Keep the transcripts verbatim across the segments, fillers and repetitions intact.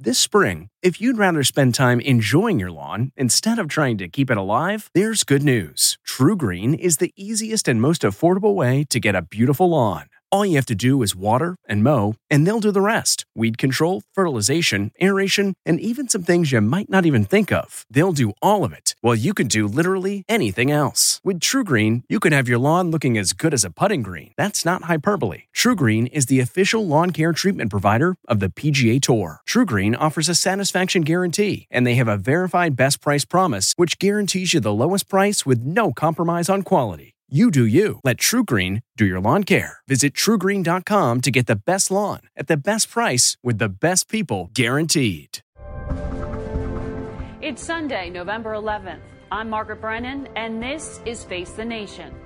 This spring, if you'd rather spend time enjoying your lawn instead of trying to keep it alive, there's good news. TruGreen is the easiest and most affordable way to get a beautiful lawn. All you have to do is water and mow, and they'll do the rest. Weed control, fertilization, aeration, and even some things you might not even think of. They'll do all of it, while you can do literally anything else. With TruGreen, you can have your lawn looking as good as a putting green. That's not hyperbole. TruGreen is the official lawn care treatment provider of the P G A Tour. TruGreen offers a satisfaction guarantee, and they have a verified best price promise, which guarantees you the lowest price with no compromise on quality. You do you. Let TruGreen do your lawn care. Visit True Green dot com to get the best lawn at the best price with the best people guaranteed. It's Sunday, November eleventh. I'm Margaret Brennan, and this is Face the Nation.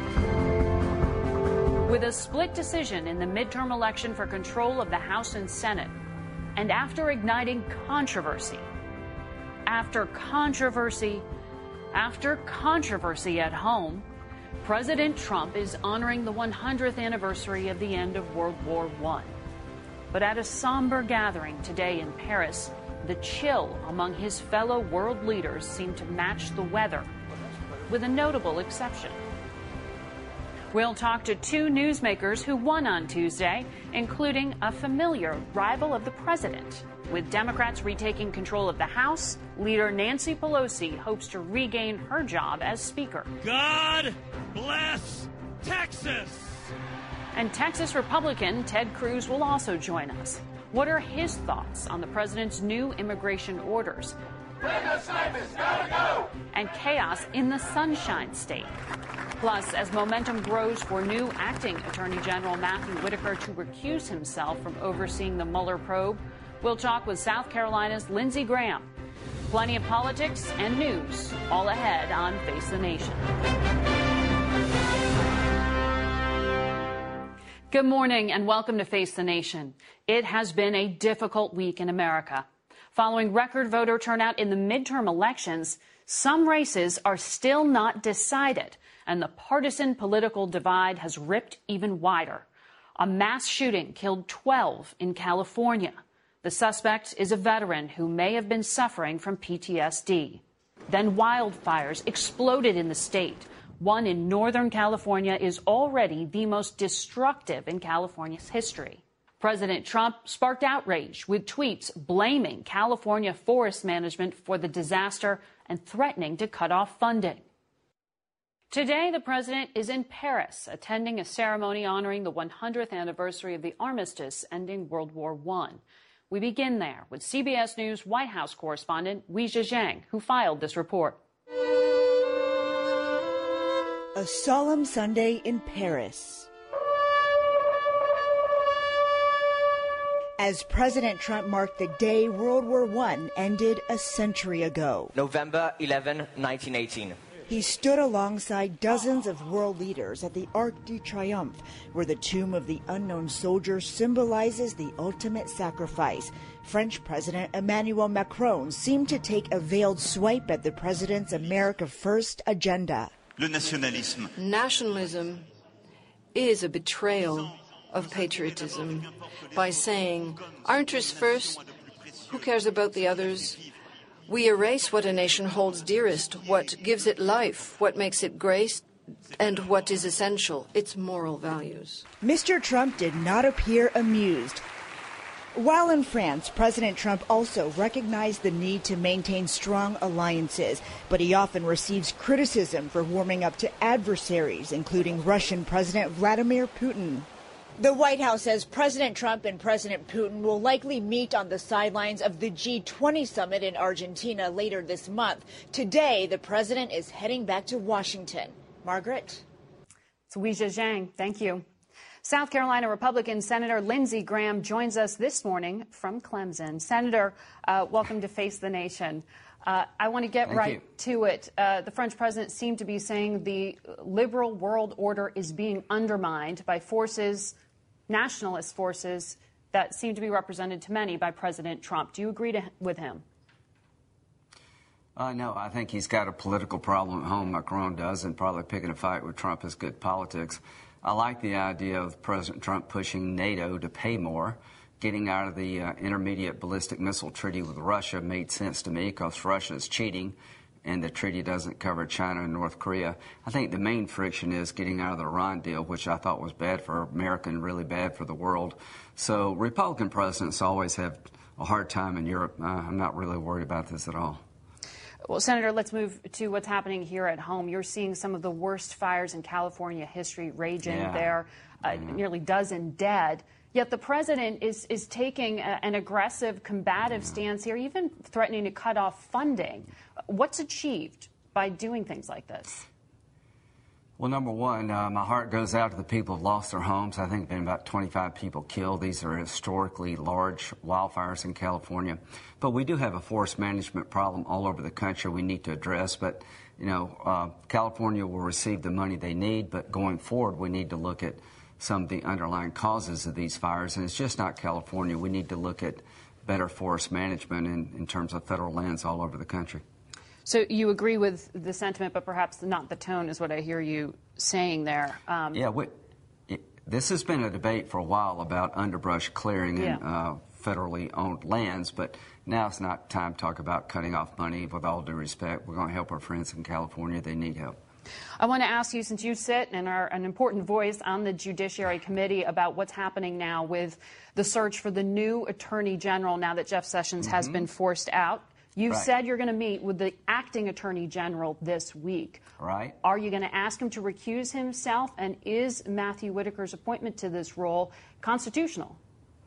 With a split decision in the midterm election for control of the House and Senate, and after igniting controversy, after controversy, after controversy at home, President Trump is honoring the one hundredth anniversary of the end of World War One. But at a somber gathering today in Paris, the chill among his fellow world leaders seemed to match the weather, with a notable exception. We'll talk to two newsmakers who won on Tuesday, including a familiar rival of the president. With Democrats retaking control of the House, leader Nancy Pelosi hopes to regain her job as Speaker. God bless Texas! And Texas Republican Ted Cruz will also join us. What are his thoughts on the president's new immigration orders? Brenda Snipers, gotta go! And chaos in the Sunshine State. Plus, as momentum grows for new acting Attorney General Matthew Whitaker to recuse himself from overseeing the Mueller probe, we'll talk with South Carolina's Lindsey Graham. Plenty of politics and news all ahead on Face the Nation. Good morning and welcome to Face the Nation. It has been a difficult week in America. Following record voter turnout in the midterm elections, some races are still not decided, and the partisan political divide has ripped even wider. A mass shooting killed twelve in California. The suspect is a veteran who may have been suffering from P T S D. Then wildfires exploded in the state. One in Northern California is already the most destructive in California's history. President Trump sparked outrage with tweets blaming California forest management for the disaster and threatening to cut off funding. Today, the president is in Paris, attending a ceremony honoring the one hundredth anniversary of the armistice ending World War One. We begin there with C B S News White House correspondent Weijia Zhang, who filed this report. A solemn Sunday in Paris. As President Trump marked the day World War One ended a century ago. November eleventh, nineteen eighteen. He stood alongside dozens of world leaders at the Arc de Triomphe, where the tomb of the unknown soldier symbolizes the ultimate sacrifice. French President Emmanuel Macron seemed to take a veiled swipe at the president's America First agenda. Le nationalisme. Nationalism is a betrayal of patriotism by saying, our interests first, who cares about the others? We erase what a nation holds dearest, what gives it life, what makes it great, and what is essential, its moral values. Mister Trump did not appear amused. While in France, President Trump also recognized the need to maintain strong alliances, but he often receives criticism for warming up to adversaries, including Russian President Vladimir Putin. The White House says President Trump and President Putin will likely meet on the sidelines of the G twenty summit in Argentina later this month. Today, the president is heading back to Washington. Margaret? It's Weijia Zhang. Thank you. South Carolina Republican Senator Lindsey Graham joins us this morning from Clemson. Senator, uh, welcome to Face the Nation. Uh, I want to get Thank right you. to it. Uh, the French president seemed to be saying the liberal world order is being undermined by forces, nationalist forces, that seem to be represented to many by President Trump. Do you agree to, with him? Uh, no, I think he's got a political problem at home. Macron does, and probably picking a fight with Trump is good politics. I like the idea of President Trump pushing NATO to pay more getting out of the uh, intermediate ballistic missile treaty with Russia made sense to me because Russia is cheating and the treaty doesn't cover China and North Korea. I think the main friction is getting out of the Iran deal, which I thought was bad for America and really bad for the world. So Republican presidents always have a hard time in Europe. Uh, I'm not really worried about this at all. Well, Senator, let's move to what's happening here at home. You're seeing some of the worst fires in California history raging yeah. there, uh, mm-hmm. nearly a dozen dead. Yet the president is, is taking a, an aggressive, combative yeah. stance here, even threatening to cut off funding. What's achieved by doing things like this? Well, number one, uh, my heart goes out to the people who've lost their homes. I think there have been about twenty-five people killed. These are historically large wildfires in California. But we do have a forest management problem all over the country we need to address. But, you know, uh, California will receive the money they need. But going forward, we need to look at some of the underlying causes of these fires. And it's just not California. We need to look at better forest management in, in terms of federal lands all over the country. So you agree with the sentiment, but perhaps not the tone is what I hear you saying there. Um, yeah, we, it, this has been a debate for a while about underbrush clearing yeah. in uh, federally owned lands, but now it's not time to talk about cutting off money. With all due respect, we're going to help our friends in California. They need help. I want to ask you, since you sit and are an important voice on the Judiciary Committee, about what's happening now with the search for the new Attorney General now that Jeff Sessions mm-hmm. has been forced out. You've right. said you're going to meet with the acting Attorney General this week. Right. Are you going to ask him to recuse himself? And is Matthew Whitaker's appointment to this role constitutional?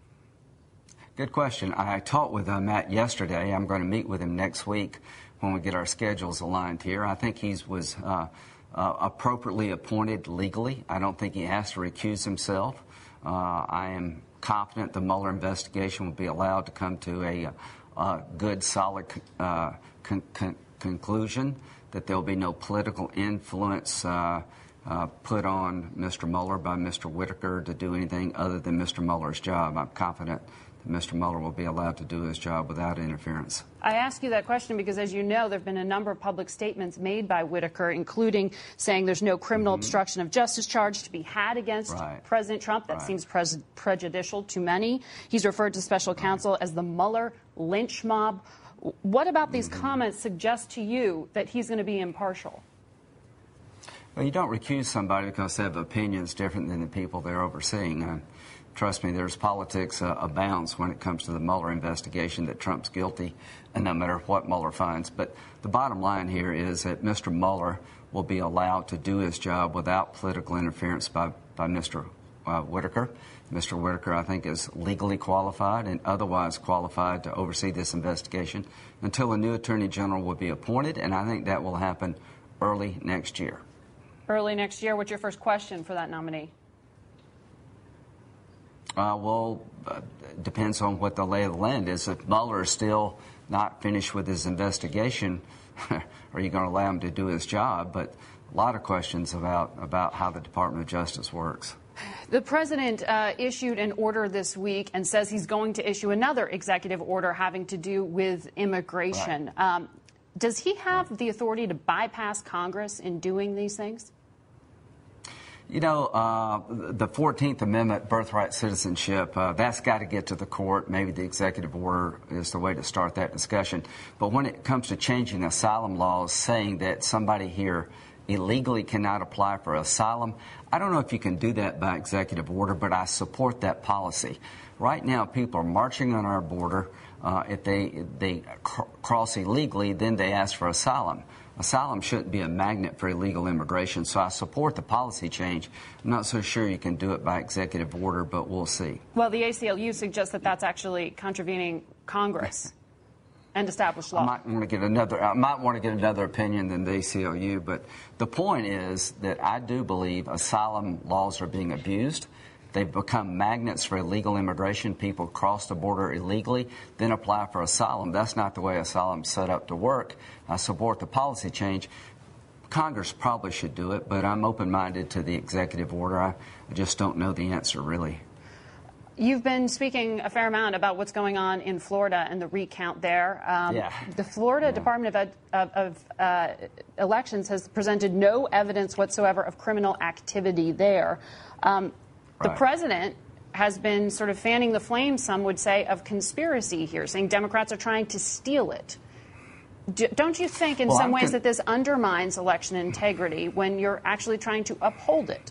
Good question. I talked with uh, Matt yesterday. I'm going to meet with him next week when we get our schedules aligned here. I think he was uh, uh, appropriately appointed legally. I don't think he has to recuse himself. Uh, I am confident the Mueller investigation will be allowed to come to a Uh, good, solid uh, con con conclusion, that there will be no political influence uh, uh, put on Mister Mueller by Mister Whitaker to do anything other than Mister Mueller's job. I'm confident that Mister Mueller will be allowed to do his job without interference. I ask you that question because, as you know, there have been a number of public statements made by Whitaker, including saying there's no criminal mm-hmm. obstruction of justice charge to be had against right. President Trump. That right. seems pre prejudicial to many. He's referred to special right. counsel as the Mueller lynch mob. What about these mm-hmm. comments suggest to you that he's going to be impartial? Well, you don't recuse somebody because they have opinions different than the people they're overseeing. Uh, trust me, there's politics uh, abounds when it comes to the Mueller investigation, that Trump's guilty, and no matter what Mueller finds. But the bottom line here is that Mister Mueller will be allowed to do his job without political interference by, by Mister Uh, Whitaker. Mister Whitaker, I think, is legally qualified and otherwise qualified to oversee this investigation until a new Attorney General will be appointed, and I think that will happen early next year. Early next year. What's your first question for that nominee? Uh, well, uh, depends on what the lay of the land is. If Mueller is still not finished with his investigation, are you going to allow him to do his job? But a lot of questions about, about how the Department of Justice works. The president uh, issued an order this week and says he's going to issue another executive order having to do with immigration. Right. Um, does he have the authority to bypass Congress in doing these things? You know, uh, the fourteenth Amendment, birthright citizenship, uh, that's got to get to the court. Maybe the executive order is the way to start that discussion. But when it comes to changing asylum laws, saying that somebody here illegally cannot apply for asylum, I don't know if you can do that by executive order, but I support that policy. Right now, people are marching on our border. Uh, if they, they cr cross illegally, then they ask for asylum. Asylum shouldn't be a magnet for illegal immigration, so I support the policy change. I'm not so sure you can do it by executive order, but we'll see. Well, the A C L U suggests that that's actually contravening Congress and established law. I might want to get another. I might want to get another opinion than the A C L U, but the point is that I do believe asylum laws are being abused. They've become magnets for illegal immigration. People cross the border illegally, then apply for asylum. That's not the way asylum's set up to work. I support the policy change. Congress probably should do it, but I'm open-minded to the executive order. I just don't know the answer, really. You've been speaking a fair amount about what's going on in Florida and the recount there. Um, yeah. The Florida yeah. Department of, of, of uh, Elections has presented no evidence whatsoever of criminal activity there. Um, the right. president has been sort of fanning the flames, some would say, of conspiracy here, saying Democrats are trying to steal it. Do, don't you think in well, some I'm ways con- that this undermines election integrity when you're actually trying to uphold it?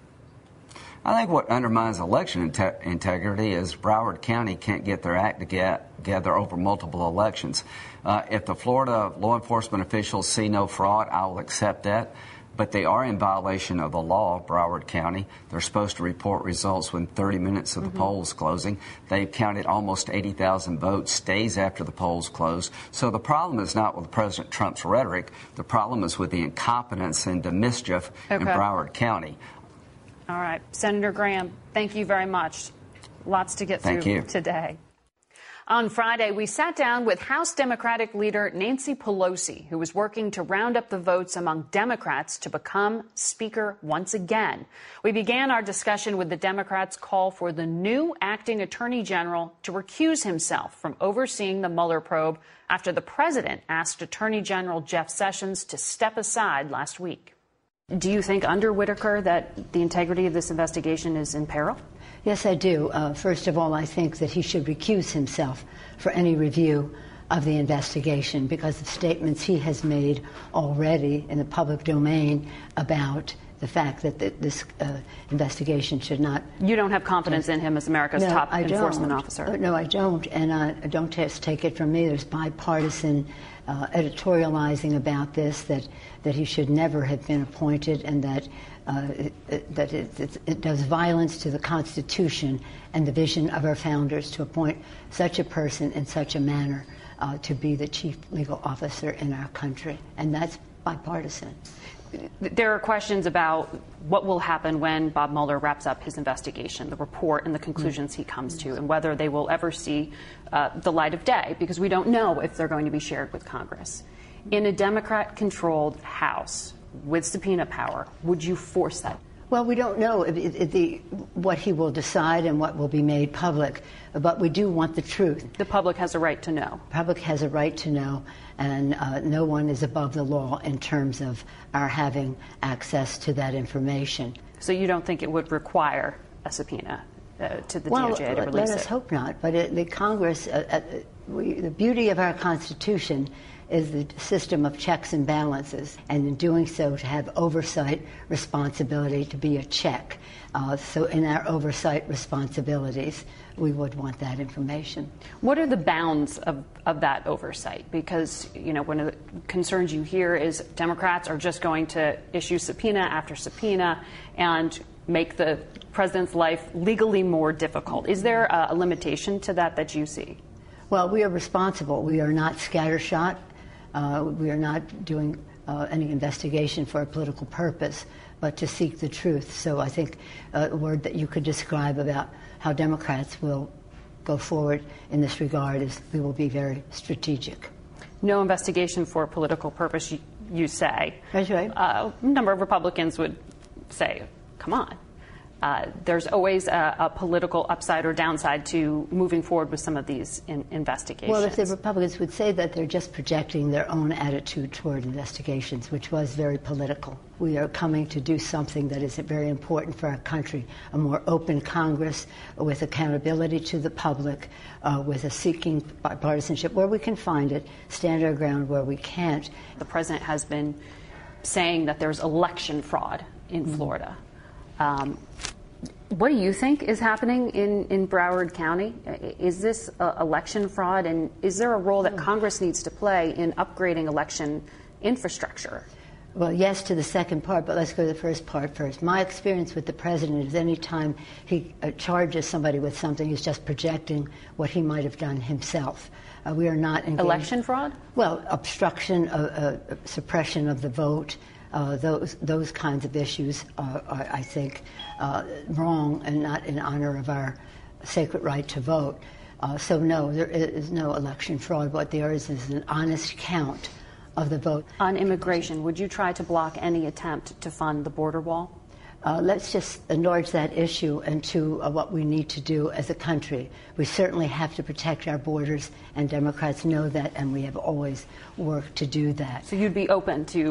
I think what undermines election inte- integrity is Broward County can't get their act together over multiple elections. Uh, if the Florida law enforcement officials see no fraud, I will accept that. But they are in violation of the law, Broward County. They're supposed to report results within thirty minutes of the mm-hmm. polls closing. They've counted almost eighty thousand votes days after the polls closed. So the problem is not with President Trump's rhetoric. The problem is with the incompetence and the mischief okay. in Broward County. All right. Senator Graham, thank you very much. Lots to get thank through you. today. On Friday, we sat down with House Democratic leader Nancy Pelosi, who was working to round up the votes among Democrats to become Speaker once again. We began our discussion with the Democrats' call for the new acting Attorney General to recuse himself from overseeing the Mueller probe after the president asked Attorney General Jeff Sessions to step aside last week. Do you think under Whitaker that the integrity of this investigation is in peril? Yes, I do. Uh, first of all, I think that he should recuse himself for any review of the investigation because of statements he has made already in the public domain about the fact that the, this uh, investigation should not... You don't have confidence in him as America's no, top I enforcement don't. officer? Uh, no, I don't. And uh, don't just take it from me. There's bipartisan uh, editorializing about this, that, that he should never have been appointed and that Uh, it, it, that it, it, it does violence to the Constitution and the vision of our founders to appoint such a person in such a manner uh, to be the chief legal officer in our country. And that's bipartisan. There are questions about what will happen when Bob Mueller wraps up his investigation, the report and the conclusions he comes to, and whether they will ever see uh, the light of day, because we don't know if they're going to be shared with Congress. In a Democrat-controlled House, with subpoena power, would you force that? Well, we don't know if, if, if the, what he will decide and what will be made public, but we do want the truth. The public has a right to know. The public has a right to know, and uh, no one is above the law in terms of our having access to that information. So you don't think it would require a subpoena uh, to the well, D O J to release it? Well, let us hope not, but it, the Congress, uh, uh, we, the beauty of our Constitution is the system of checks and balances, and in doing so to have oversight responsibility to be a check. Uh, so in our oversight responsibilities, we would want that information. What are the bounds of, of that oversight? Because, you know, one of the concerns you hear is Democrats are just going to issue subpoena after subpoena and make the president's life legally more difficult. Is there a, a limitation to that that you see? Well, we are responsible. We are not scattershot. Uh, we are not doing uh, any investigation for a political purpose, but to seek the truth. So I think uh, a word that you could describe about how Democrats will go forward in this regard is we will be very strategic. No investigation for a political purpose, you, you say. That's right. Uh, a number of Republicans would say, come on. Uh, there's always a, a political upside or downside to moving forward with some of these in, investigations. Well, if the Republicans would say that, they're just projecting their own attitude toward investigations, which was very political. We are coming to do something that is very important for our country, a more open Congress with accountability to the public, uh, with a seeking bipartisanship where we can find it, stand our ground where we can't. The president has been saying that there's election fraud in mm-hmm. Florida. Um, what do you think is happening in, in Broward County? Is this uh, election fraud, and is there a role that Congress needs to play in upgrading election infrastructure? Well, yes to the second part, but let's go to the first part first. My experience with the president is any time he uh, charges somebody with something, he's just projecting what he might have done himself. Uh, we are not engaged. Election fraud? Well, obstruction, uh, uh, suppression of the vote. Uh, those those kinds of issues are, are I think, uh, wrong and not in honor of our sacred right to vote. Uh, so no, there is no election fraud. What there is is an honest count of the vote. On immigration, would you try to block any attempt to fund the border wall? Uh, let's just enlarge that issue into uh, what we need to do as a country. We certainly have to protect our borders, and Democrats know that, and we have always worked to do that. So you'd be open to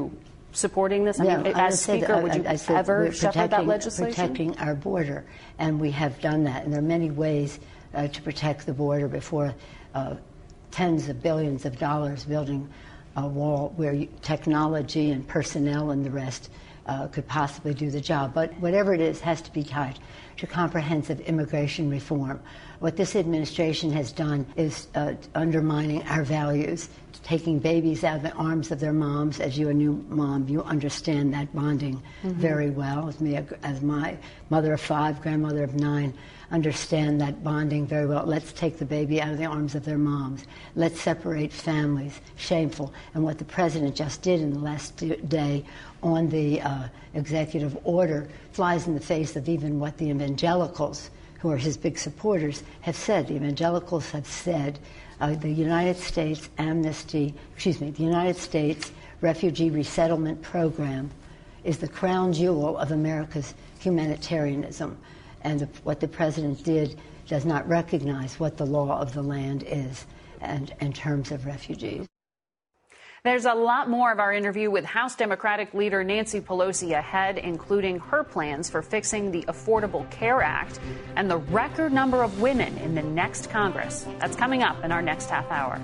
supporting this? I yeah, mean, I as Speaker, that, would you I, I said ever shepherd that legislation? Protecting our border, and we have done that. And there are many ways uh, to protect the border before uh, tens of billions of dollars building a wall where you, technology and personnel and the rest uh, could possibly do the job. But whatever it is has to be tied to comprehensive immigration reform. What this administration has done is uh, undermining our values, taking babies out of the arms of their moms. As you're a new mom, you understand that bonding mm-hmm. very well. As me, as my mother of five, grandmother of nine, understand that bonding very well. Let's take the baby out of the arms of their moms. Let's separate families. Shameful. And what the president just did in the last day on the uh, executive order flies in the face of even what the evangelicals, who are his big supporters, have said. The evangelicals have said uh, the United States Amnesty, excuse me, the United States Refugee Resettlement Program is the crown jewel of America's humanitarianism. And the, what the president did does not recognize what the law of the land is and in terms of refugees. There's a lot more of our interview with House Democratic leader Nancy Pelosi ahead, including her plans for fixing the Affordable Care Act and the record number of women in the next Congress. That's coming up in our next half hour.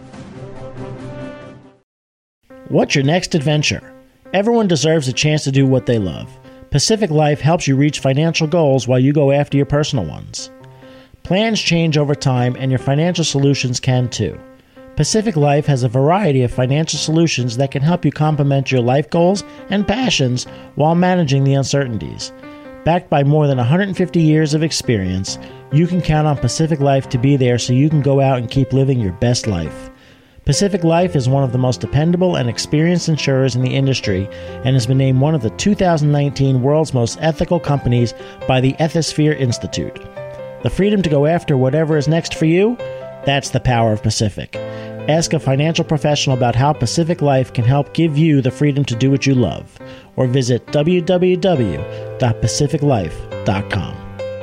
What's your next adventure? Everyone deserves a chance to do what they love. Pacific Life helps you reach financial goals while you go after your personal ones. Plans change over time, and your financial solutions can too. Pacific Life has a variety of financial solutions that can help you complement your life goals and passions while managing the uncertainties. Backed by more than one hundred fifty years of experience, you can count on Pacific Life to be there so you can go out and keep living your best life. Pacific Life is one of the most dependable and experienced insurers in the industry and has been named one of the two thousand nineteen World's Most Ethical Companies by the Ethisphere Institute. The freedom to go after whatever is next for you? That's the power of Pacific. Ask a financial professional about how Pacific Life can help give you the freedom to do what you love, or visit w w w dot pacific life dot com.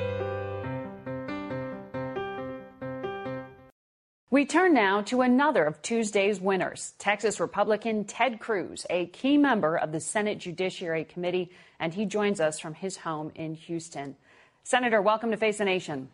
We turn now to another of Tuesday's winners, Texas Republican Ted Cruz, a key member of the Senate Judiciary Committee, and he joins us from his home in Houston. Senator, welcome to Face the Nation.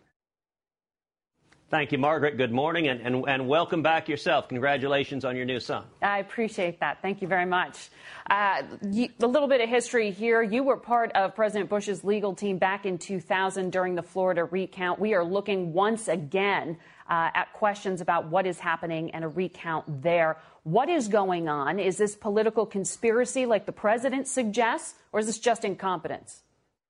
Thank you, Margaret. Good morning, and, and, and welcome back yourself. Congratulations on your new son. I appreciate that. Thank you very much. Uh, you, a little bit of history here. You were part of President Bush's legal team back in two thousand during the Florida recount. We are looking once again uh, at questions about what is happening and a recount there. What is going on? Is this political conspiracy like the president suggests, or is this just incompetence?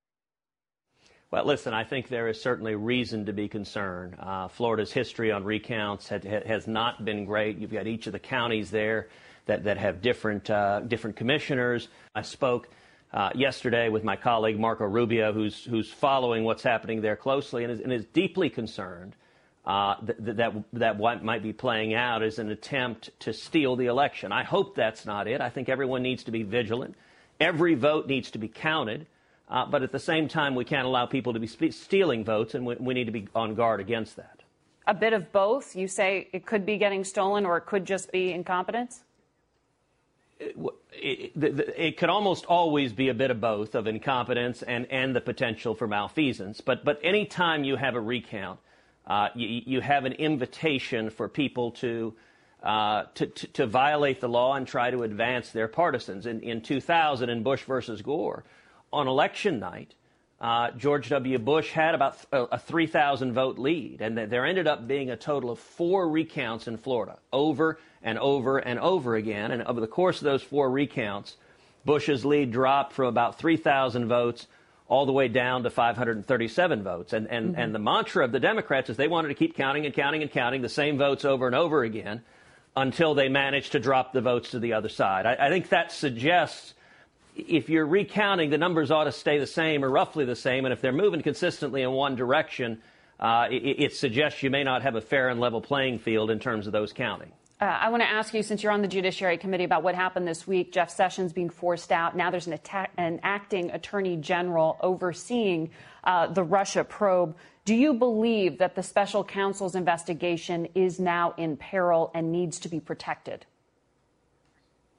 Well, listen, I think there is certainly reason to be concerned. Uh, Florida's history on recounts had, has not been great. You've got each of the counties there that, that have different, uh, different commissioners. I spoke uh, yesterday with my colleague Marco Rubio, who's, who's following what's happening there closely and is, and is deeply concerned uh, that, that, that what might be playing out is an attempt to steal the election. I hope that's not it. I think everyone needs to be vigilant. Every vote needs to be counted. Uh, but at the same time, we can't allow people to be spe- stealing votes, and we, we need to be on guard against that. A bit of both? You say it could be getting stolen, or it could just be incompetence? It, it, it, it could almost always be a bit of both, of incompetence and, and the potential for malfeasance. But, but any time you have a recount, uh, you, you have an invitation for people to, uh, to, to, to violate the law and try to advance their partisans. In, in two thousand, in Bush versus Gore, on election night, uh, George W. Bush had about a three thousand vote lead, and there ended up being a total of four recounts in Florida, over and over and over again. And over the course of those four recounts, Bush's lead dropped from about three thousand votes all the way down to five hundred thirty-seven votes. And, and, mm-hmm. and the mantra of the Democrats is they wanted to keep counting and counting and counting the same votes over and over again until they managed to drop the votes to the other side. I, I think that suggests if you're recounting, the numbers ought to stay the same or roughly the same. And if they're moving consistently in one direction, uh, it, it suggests you may not have a fair and level playing field in terms of those counting. Uh, I want to ask you, since you're on the Judiciary Committee, about what happened this week. Jeff Sessions being forced out. Now there's an, atta- an acting attorney general overseeing uh, the Russia probe. Do you believe that the special counsel's investigation is now in peril and needs to be protected?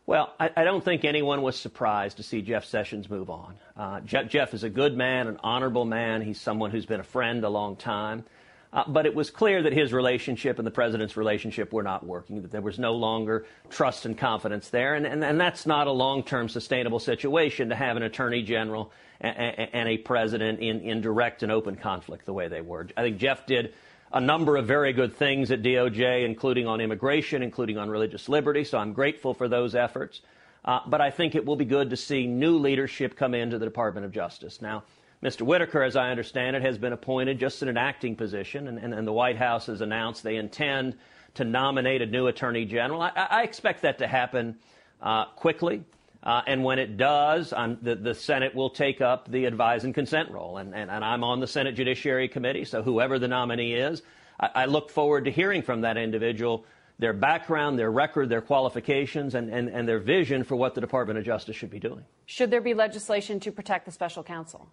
Well, I, I don't think anyone was surprised to see Jeff Sessions move on. Uh, Jeff, Jeff is a good man, an honorable man. He's someone who's been a friend a long time. Uh, but it was clear that his relationship and the president's relationship were not working, that there was no longer trust and confidence there. And, and, and that's not a long-term sustainable situation to have an attorney general and, and a president in, in direct and open conflict the way they were. I think Jeff did a number of very good things at D O J, including on immigration, including on religious liberty. So I'm grateful for those efforts. Uh, but I think it will be good to see new leadership come into the Department of Justice. Now, Mister Whitaker, as I understand it, has been appointed just in an acting position, and, and, and the White House has announced they intend to nominate a new attorney general. I, I expect that to happen uh, quickly. Uh, and when it does, I'm, the, the Senate will take up the advise and consent role. And, and, and I'm on the Senate Judiciary Committee, so whoever the nominee is, I, I look forward to hearing from that individual, their background, their record, their qualifications, and, and, and their vision for what the Department of Justice should be doing. Should there be legislation to protect the special counsel?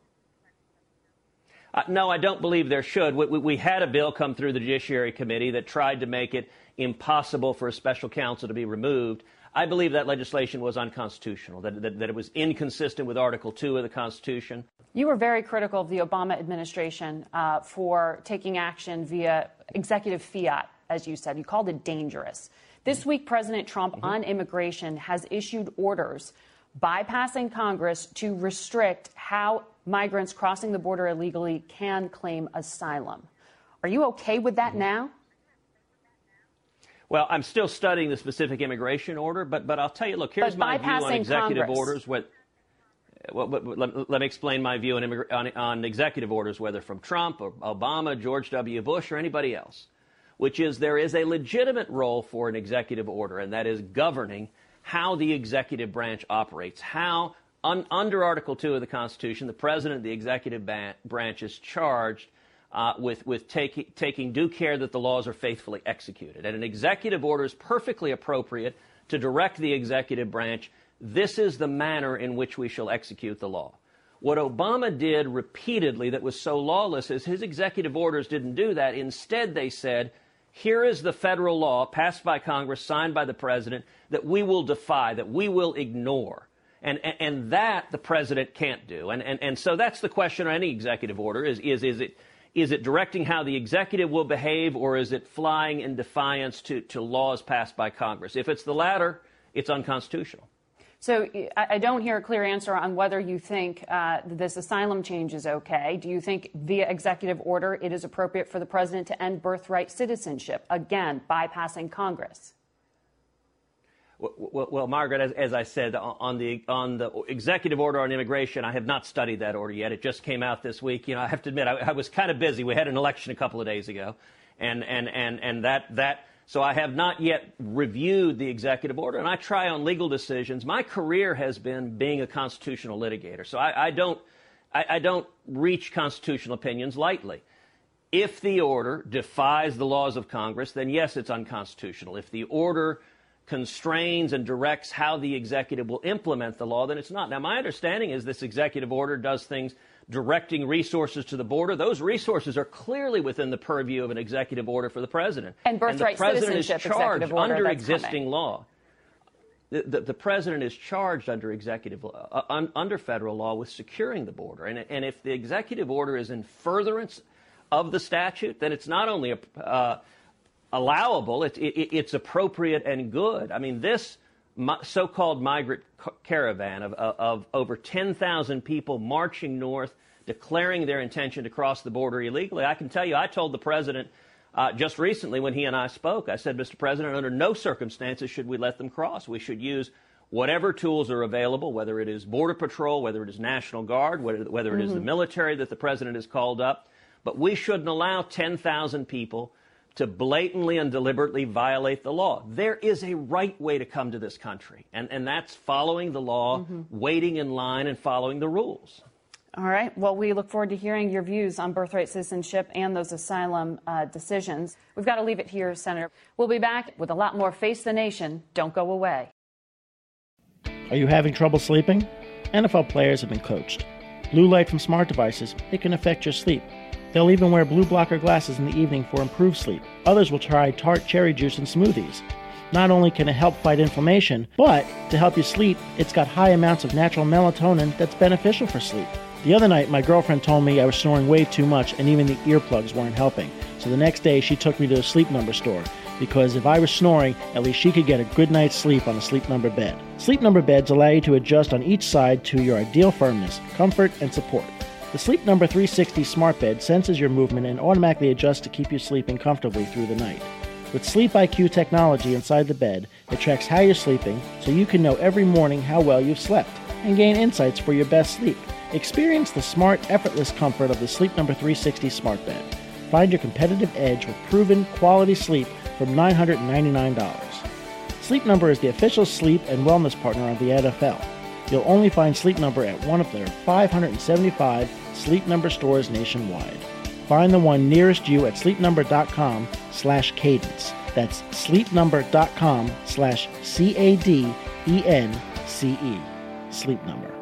Uh, no, I don't believe there should. We, we, we had a bill come through the Judiciary Committee that tried to make it impossible for a special counsel to be removed. I believe that legislation was unconstitutional, that, that, that it was inconsistent with Article two of the Constitution. You were very critical of the Obama administration uh, for taking action via executive fiat, as you said. You called it dangerous. This week, President Trump mm-hmm. on immigration has issued orders bypassing Congress to restrict how migrants crossing the border illegally can claim asylum. Are you okay with that mm-hmm. now? Well, I'm still studying the specific immigration order, but but I'll tell you, look, here's my view on executive Congress. orders. What, well, let, let me explain my view on, immig- on, on executive orders, whether from Trump or Obama, George W. Bush, or anybody else, which is there is a legitimate role for an executive order, and that is governing how the executive branch operates, how un, under Article two of the Constitution, the president, the executive ban- branch is charged Uh, with, with take, taking due care that the laws are faithfully executed. And an executive order is perfectly appropriate to direct the executive branch. This is the manner in which we shall execute the law. What Obama did repeatedly that was so lawless is his executive orders didn't do that. Instead, they said, here is the federal law passed by Congress, signed by the president, that we will defy, that we will ignore. And, and, and that the president can't do. And, and, and so that's the question on any executive order is, is, is it Is it directing how the executive will behave, or is it flying in defiance to, to laws passed by Congress? If it's the latter, it's unconstitutional. So I don't hear a clear answer on whether you think uh, this asylum change is okay. Do you think via executive order it is appropriate for the president to end birthright citizenship, again, bypassing Congress? Well, well, Margaret, as, as I said, on the on the executive order on immigration, I have not studied that order yet. It just came out this week. You know, I have to admit, I, I was kind of busy. We had an election a couple of days ago, and and and and that that. So I have not yet reviewed the executive order, and I try on legal decisions. My career has been being a constitutional litigator, so I, I don't I, I don't reach constitutional opinions lightly. If the order defies the laws of Congress, then yes, it's unconstitutional. If the order constrains and directs how the executive will implement the law, then it's not. Now, my understanding is this executive order does things directing resources to the border. Those resources are clearly within the purview of an executive order for the president. And birthright and the president is citizenship charged executive order under that's existing coming. law. The, the, the president is charged under executive law, uh, un, under federal law with securing the border. And, and if the executive order is in furtherance of the statute, then it's not only a uh, allowable, it, it, it's appropriate and good. I mean, this so-called migrant caravan of, of, of over ten thousand people marching north, declaring their intention to cross the border illegally. I can tell you, I told the president uh, just recently when he and I spoke, I said, Mister President, under no circumstances should we let them cross. We should use whatever tools are available, whether it is Border Patrol, whether it is National Guard, whether, whether it mm-hmm. is the military that the president has called up. But we shouldn't allow ten thousand people to blatantly and deliberately violate the law. There is a right way to come to this country, and, and that's following the law, mm-hmm. waiting in line, and following the rules. All right. Well, we look forward to hearing your views on birthright citizenship and those asylum uh, decisions. We've got to leave it here, Senator. We'll be back with a lot more Face the Nation. Don't go away. Are you having trouble sleeping? N F L players have been coached. Blue light from smart devices, it can affect your sleep. They'll even wear blue blocker glasses in the evening for improved sleep. Others will try tart cherry juice and smoothies. Not only can it help fight inflammation, but to help you sleep, it's got high amounts of natural melatonin that's beneficial for sleep. The other night, my girlfriend told me I was snoring way too much and even the earplugs weren't helping. So the next day, she took me to the Sleep Number store, because if I was snoring, at least she could get a good night's sleep on a Sleep Number bed. Sleep Number beds allow you to adjust on each side to your ideal firmness, comfort, and support. The Sleep Number three sixty smart bed senses your movement and automatically adjusts to keep you sleeping comfortably through the night. With Sleep I Q technology inside the bed, it tracks how you're sleeping so you can know every morning how well you've slept and gain insights for your best sleep. Experience the smart, effortless comfort of the Sleep Number three sixty smart bed. Find your competitive edge with proven quality sleep from nine hundred ninety-nine dollars. Sleep Number is the official sleep and wellness partner of the N F L. You'll only find Sleep Number at one of their five hundred seventy-five Sleep Number stores nationwide. Find the one nearest you at sleepnumber.com slash cadence. That's sleepnumber.com slash C A D E N C E. Sleep Number.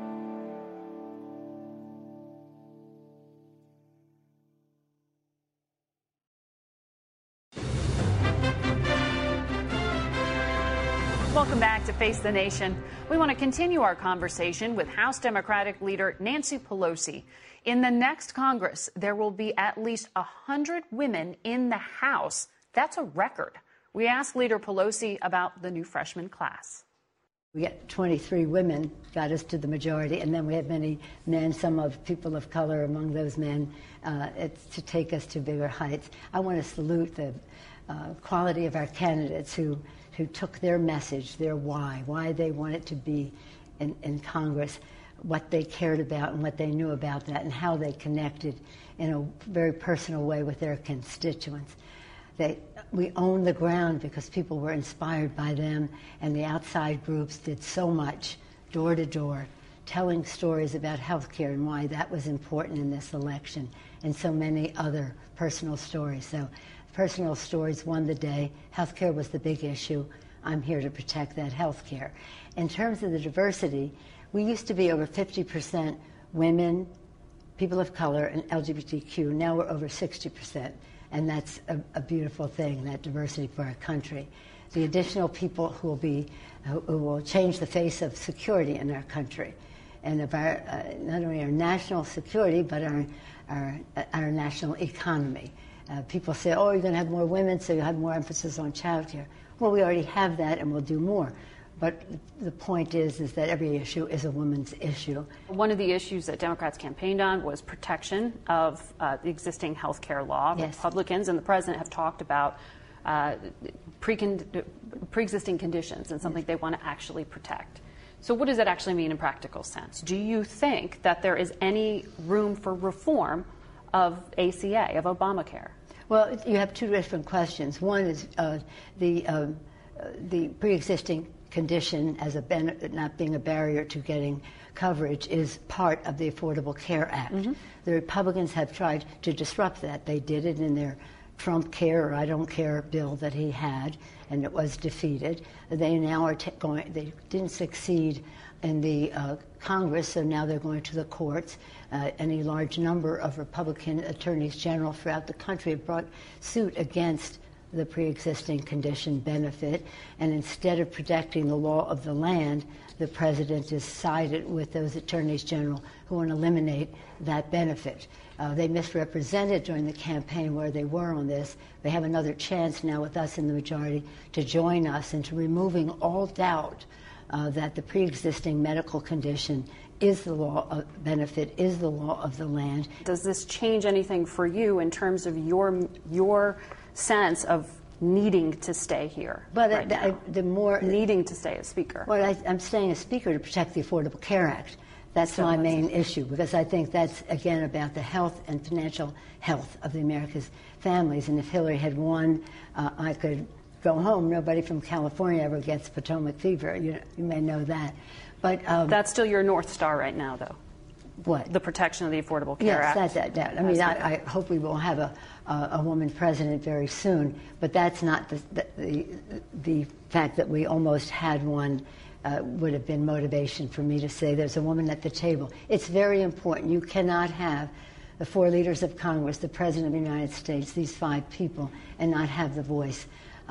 Welcome back to Face the Nation. We want to continue our conversation with House Democratic leader Nancy Pelosi. In the next Congress, there will be at least one hundred women in the House. That's a record. We asked Leader Pelosi about the new freshman class. We get twenty-three women, got us to the majority, and then we have many men, some of people of color among those men, uh, it's to take us to bigger heights. I want to salute the uh, quality of our candidates who, who took their message, their why, why they wanted to be in, in Congress, what they cared about and what they knew about that, and how they connected in a very personal way with their constituents. They, we owned the ground because people were inspired by them, and the outside groups did so much, door to door, telling stories about health care and why that was important in this election, and so many other personal stories. So personal stories won the day. Health care was the big issue. I'm here to protect that health care. In terms of the diversity, we used to be over fifty percent women, people of color, and L G B T Q. Now we're over sixty percent. And that's a, a beautiful thing, that diversity for our country. The additional people who will be, who, who will change the face of security in our country, and of our, uh, not only our national security, but our, our, our national economy. Uh, people say, oh, you're going to have more women, so you'll have more emphasis on child care. Well, we already have that, and we'll do more. But the point is, is that every issue is a woman's issue. One of the issues that Democrats campaigned on was protection of uh, the existing health care law. Yes. Republicans and the president have talked about uh, pre-con- pre-existing conditions and something yes. they want to actually protect. So what does that actually mean in practical sense? Do you think that there is any room for reform of A C A, of Obamacare? Well, you have two different questions. One is uh, the, uh, the pre-existing condition as a benefit, not being a barrier to getting coverage, is part of the Affordable Care Act. Mm-hmm. The Republicans have tried to disrupt that. They did it in their Trump Care or I Don't Care bill that he had, and it was defeated. They now are t- going, they didn't succeed in the uh, Congress, so now they're going to the courts. Uh, any large number of Republican attorneys general throughout the country have brought suit against the pre-existing condition benefit, and instead of protecting the law of the land, the president has sided with those attorneys general who want to eliminate that benefit. Uh, they misrepresented during the campaign where they were on this. They have another chance now with us in the majority to join us into removing all doubt uh, that the pre-existing medical condition is the law of benefit, is the law of the land. Does this change anything for you in terms of your your sense of needing to stay here? But right I, I, the more needing to stay as Speaker. Well, I, I'm staying as Speaker to protect the Affordable Care Act. That's so my main issue, because I think that's, again, about the health and financial health of the America's families. And if Hillary had won, uh, I could go home. Nobody from California ever gets Potomac fever. You, you may know that. But um, that's still your North Star right now, though. What? The protection of the Affordable Care yes, Act. Yes, that, that, that. I mean, I, I hope we will have a, uh, a woman president very soon, but that's not the, the, the, the fact that we almost had one uh, would have been motivation for me to say there's a woman at the table. It's very important. You cannot have the four leaders of Congress, the President of the United States, these five people, and not have the voice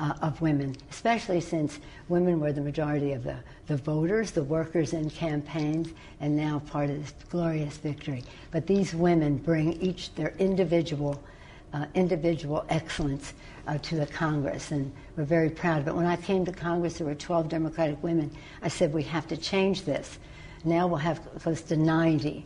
uh, of women, especially since women were the majority of the, the voters, the workers in campaigns, and now part of this glorious victory. But these women bring each their individual uh, individual excellence uh, to the Congress, and we're very proud of it. When I came to Congress, there were twelve Democratic women. I said, we have to change this. Now we'll have close to ninety,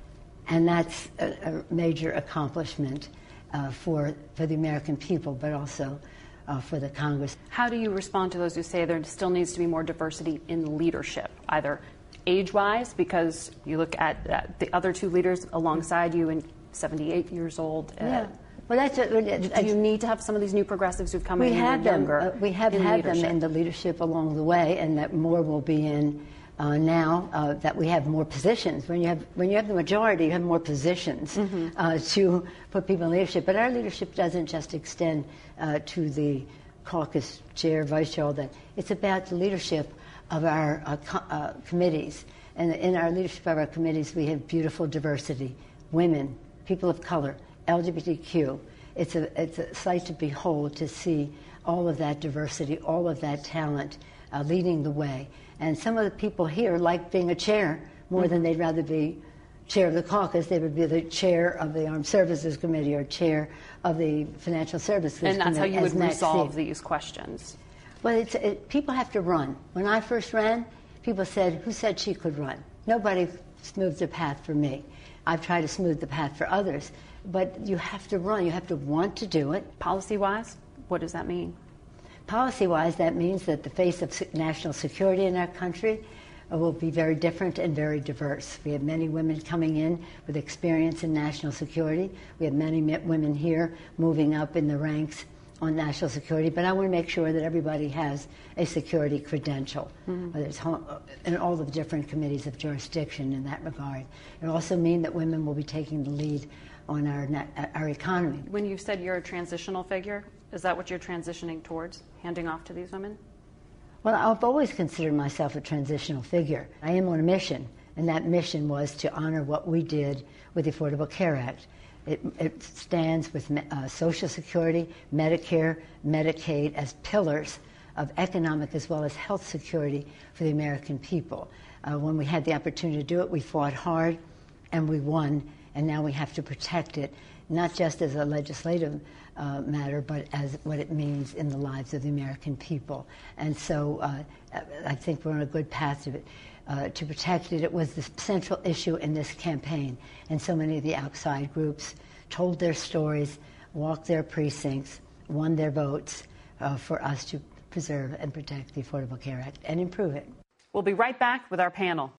and that's a, a major accomplishment uh, for, for the American people, but also uh, for the Congress. How do you respond to those who say there still needs to be more diversity in leadership, either age-wise, because you look at, at the other two leaders alongside you and seventy-eight years old? Uh, yeah. Well, that's a, do you need to have some of these new progressives who've come we in have them, younger? Uh, we have in had leadership. them in the leadership along the way, and that more will be in uh, now uh, that we have more positions. When you have when you have the majority, you have more positions mm-hmm. uh, to put people in leadership. But our leadership doesn't just extend uh, to the caucus chair, vice chair, all that. It's about the leadership of our uh, co- uh, committees. And in our leadership of our committees, we have beautiful diversity, women, people of color, L G B T Q. It's a, it's a sight to behold to see all of that diversity, all of that talent uh, leading the way. And some of the people here like being a chair more mm-hmm. than they'd rather be chair of the caucus. They would be the chair of the Armed Services Committee or chair of the Financial Services Committee. And that's how you would Maxine. resolve these questions. Well, it's, it, people have to run. When I first ran, people said, who said she could run? Nobody smoothed the path for me. I've tried to smooth the path for others. But you have to run. You have to want to do it. Policy-wise, what does that mean? Policy-wise, that means that the face of national security in our country will be very different and very diverse. We have many women coming in with experience in national security. We have many women here moving up in the ranks on national security, but I want to make sure that everybody has a security credential, mm-hmm. whether it's home, in all the different committees of jurisdiction in that regard. It also means that women will be taking the lead on our our economy. When you said you're a transitional figure, is that what you're transitioning towards, handing off to these women? Well, I've always considered myself a transitional figure. I am on a mission, and that mission was to honor what we did with the Affordable Care Act. It, it stands with uh, Social Security, Medicare, Medicaid as pillars of economic as well as health security for the American people. Uh, when we had the opportunity to do it, we fought hard, and we won. And now we have to protect it, not just as a legislative uh, matter, but as what it means in the lives of the American people. And so uh, I think we're on a good path to, uh, to protect it. It was the central issue in this campaign. And so many of the outside groups told their stories, walked their precincts, won their votes uh, for us to preserve and protect the Affordable Care Act and improve it. We'll be right back with our panel.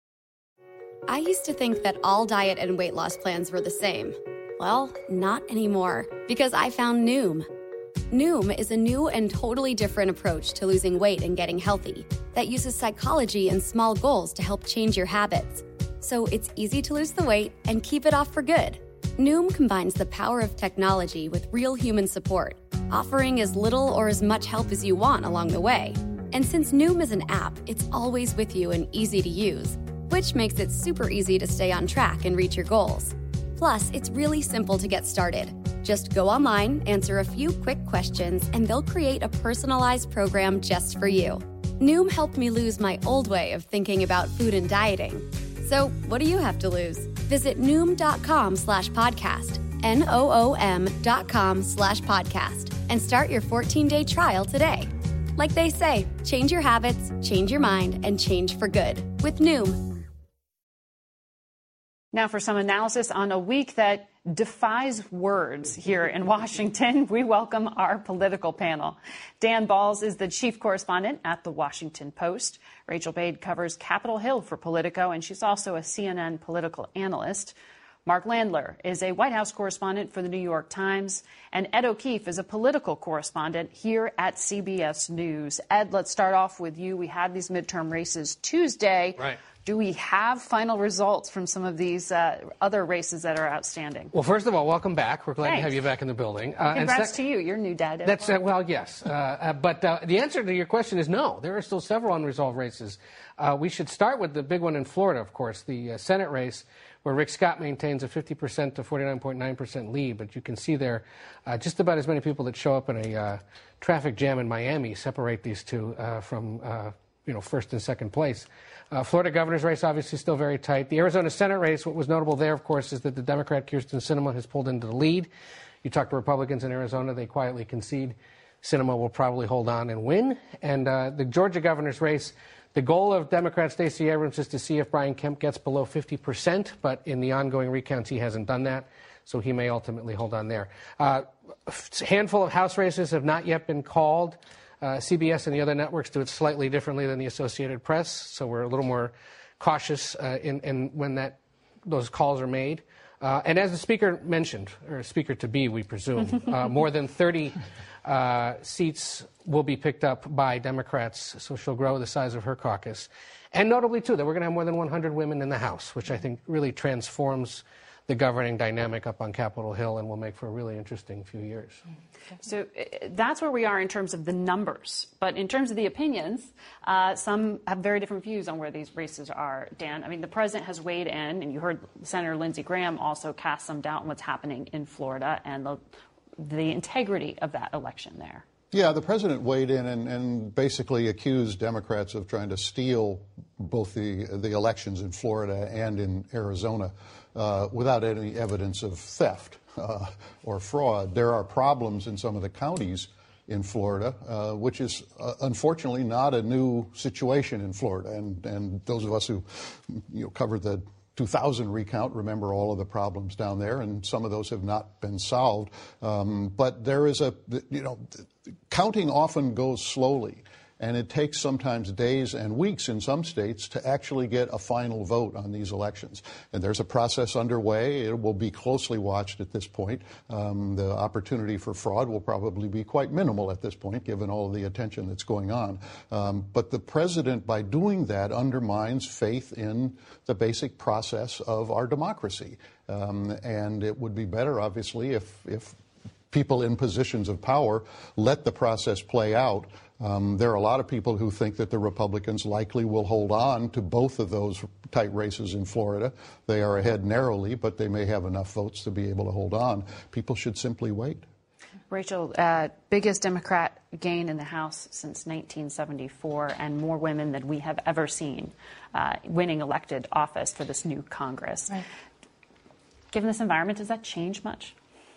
I used to think that all diet and weight loss plans were the same. Well, not anymore, because I found Noom. Noom is a new and totally different approach to losing weight and getting healthy that uses psychology and small goals to help change your habits. So it's easy to lose the weight and keep it off for good. Noom combines the power of technology with real human support, offering as little or as much help as you want along the way. And since Noom is an app, it's always with you and easy to use, which makes it super easy to stay on track and reach your goals. Plus, it's really simple to get started. Just go online, answer a few quick questions, and they'll create a personalized program just for you. Noom helped me lose my old way of thinking about food and dieting. So what do you have to lose? Visit Noom.com slash podcast, N-O-O-M dot com slash podcast, and start your fourteen-day trial today. Like they say, change your habits, change your mind, and change for good with Noom. Now for some analysis on a week that defies words here in Washington, we welcome our political panel. Dan Balls is the chief correspondent at The Washington Post. Rachel Bade covers Capitol Hill for Politico, and she's also a C N N political analyst. Mark Landler is a White House correspondent for The New York Times, and Ed O'Keefe is a political correspondent here at C B S News. Ed, let's start off with you. We had these midterm races Tuesday. Right. Do we have final results from some of these uh, other races that are outstanding? Well, first of all, welcome back. We're glad Thanks. to have you back in the building. Uh, Congrats and sec- to you. You're new dad. That's uh, well, yes. Uh, uh, but uh, the answer to your question is no. There are still several unresolved races. Uh, we should start with the big one in Florida, of course, the uh, Senate race, where Rick Scott maintains a fifty percent to forty-nine point nine percent lead. But you can see there uh, just about as many people that show up in a uh, traffic jam in Miami separate these two uh, from uh, you know first and second place. Uh, Florida governor's race obviously still very tight. The Arizona Senate race, what was notable there, of course, is that the Democrat Kyrsten Sinema has pulled into the lead. You talk to Republicans in Arizona, they quietly concede Sinema will probably hold on and win. And uh, the Georgia governor's race, the goal of Democrat Stacey Abrams is to see if Brian Kemp gets below fifty percent, but in the ongoing recounts, he hasn't done that, so he may ultimately hold on there. Uh, a handful of House races have not yet been called. Uh, C B S and the other networks do it slightly differently than the Associated Press, so we're a little more cautious uh, in, in when that those calls are made. Uh, and as the Speaker mentioned, or Speaker-to-be, we presume, uh, more than thirty uh, seats will be picked up by Democrats, so she'll grow the size of her caucus. And notably, too, that we're going to have more than one hundred women in the House, which I think really transforms the governing dynamic up on Capitol Hill and will make for a really interesting few years. So uh, that's where we are in terms of the numbers. But in terms of the opinions, uh, some have very different views on where these races are, Dan. I mean, the president has weighed in, and you heard Senator Lindsey Graham also cast some doubt on what's happening in Florida and the, the integrity of that election there. Yeah, the president weighed in and, and basically accused Democrats of trying to steal both the, the elections in Florida and in Arizona uh, without any evidence of theft uh, or fraud. There are problems in some of the counties in Florida, uh, which is uh, unfortunately not a new situation in Florida. And, and those of us who you know, covered the two thousand recount remember all of the problems down there, and some of those have not been solved. Um, but there is a, you know, counting often goes slowly, and it takes sometimes days and weeks in some states to actually get a final vote on these elections. And there's a process underway. It will be closely watched at this point. Um, the opportunity for fraud will probably be quite minimal at this point, given all of the attention that's going on. Um, but the president, by doing that, undermines faith in the basic process of our democracy. Um, and it would be better, obviously, if, if people in positions of power let the process play out. Um, there are a lot of people who think that the Republicans likely will hold on to both of those tight races in Florida. They are ahead narrowly, but they may have enough votes to be able to hold on. People should simply wait. Rachel, uh, biggest Democrat gain in the House since nineteen seventy-four, and more women than we have ever seen uh, winning elected office for this new Congress. Right. Given this environment, does that change much?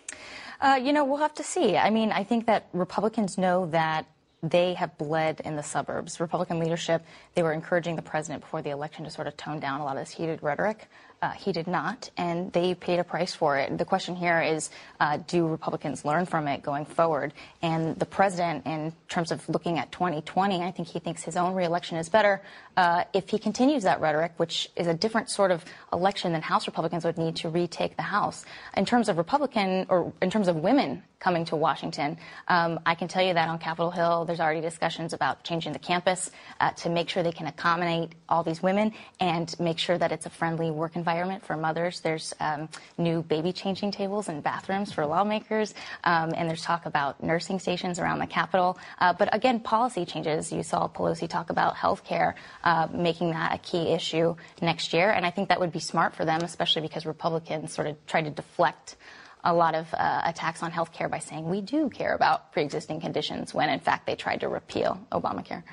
Uh, you know, we'll have to see. I mean, I think that Republicans know that they have bled in the suburbs. Republican leadership, they were encouraging the president before the election to sort of tone down a lot of this heated rhetoric. Uh, he did not, and they paid a price for it. The question here is, uh, do Republicans learn from it going forward? And the president, in terms of looking at twenty twenty, I think he thinks his own reelection is better uh, if he continues that rhetoric, which is a different sort of election than House Republicans would need to retake the House. In terms of Republican, or in terms of women coming to Washington, um, I can tell you that on Capitol Hill, there's already discussions about changing the campus uh, to make sure they can accommodate all these women and make sure that it's a friendly work environment for mothers. There's um, new baby changing tables and bathrooms for lawmakers, um, and there's talk about nursing stations around the Capitol. Uh, but again, policy changes. You saw Pelosi talk about health care, uh, making that a key issue next year, and I think that would be smart for them, especially because Republicans sort of tried to deflect a lot of uh, attacks on health care by saying we do care about pre-existing conditions when, in fact, they tried to repeal Obamacare.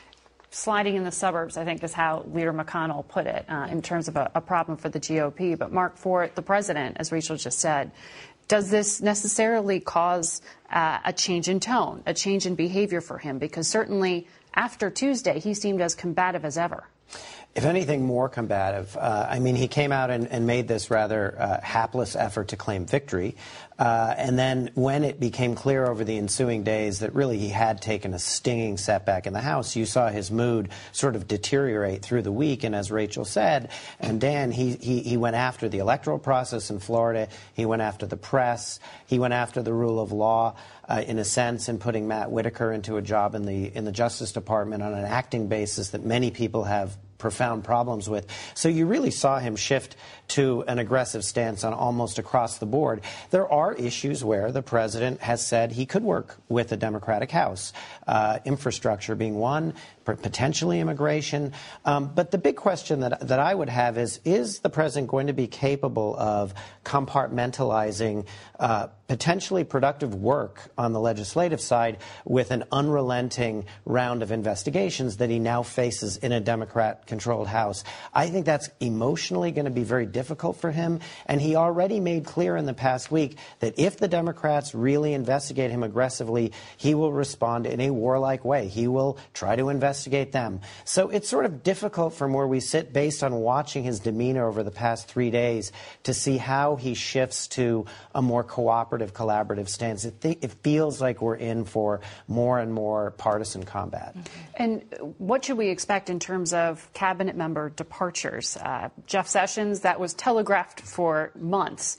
Sliding in the suburbs, I think, is how Leader McConnell put it uh, in terms of a, a problem for the G O P. But, Mark, for the president, as Rachel just said, does this necessarily cause uh, a change in tone, a change in behavior for him? Because certainly after Tuesday, he seemed as combative as ever. If anything, more combative. Uh, I mean, he came out and, and made this rather uh, hapless effort to claim victory. Uh, and then when it became clear over the ensuing days that really he had taken a stinging setback in the House, you saw his mood sort of deteriorate through the week. And as Rachel said, and Dan, he, he, he went after the electoral process in Florida. He went after the press. He went after the rule of law, uh, in a sense, in putting Matt Whitaker into a job in the, in the Justice Department on an acting basis that many people have profound problems with. So you really saw him shift to an aggressive stance on almost across the board. There are issues where the president has said he could work with the Democratic House, uh, infrastructure being one, potentially immigration. Um, but the big question that, that I would have is, is the president going to be capable of compartmentalizing uh, potentially productive work on the legislative side with an unrelenting round of investigations that he now faces in a Democrat-controlled House? I think that's emotionally going to be very difficult for him, and he already made clear in the past week that if the Democrats really investigate him aggressively, he will respond in a warlike way. He will try to investigate them. So it's sort of difficult from where we sit, based on watching his demeanor over the past three days, to see how he shifts to a more cooperative, collaborative stance. It, th- it feels like we're in for more and more partisan combat. And what should we expect in terms of cabinet member departures? Uh, Jeff Sessions, that was telegraphed for months.